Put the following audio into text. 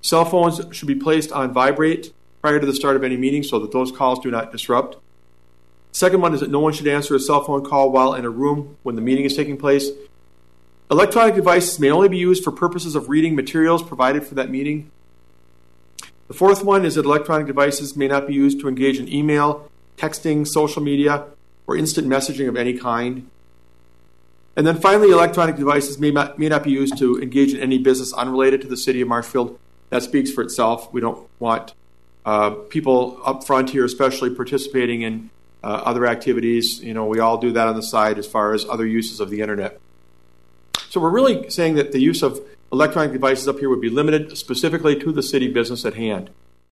Cell phones should be placed on vibrate prior to the start of any meeting so that those calls do not disrupt. Second one is that no one should answer a cell phone call while in a room when the meeting is taking place. Electronic devices may only be used for purposes of reading materials provided for that meeting. The fourth one is that electronic devices may not be used to engage in email, texting, social media, or instant messaging of any kind. And then finally, electronic devices may not be used to engage in any business unrelated to the city of Marshfield. That speaks for itself. We don't want people up front here, especially participating in other activities. You know, we all do that on the side as far as other uses of the internet. So we're really saying that the use of electronic devices up here would be limited specifically to the city business at hand.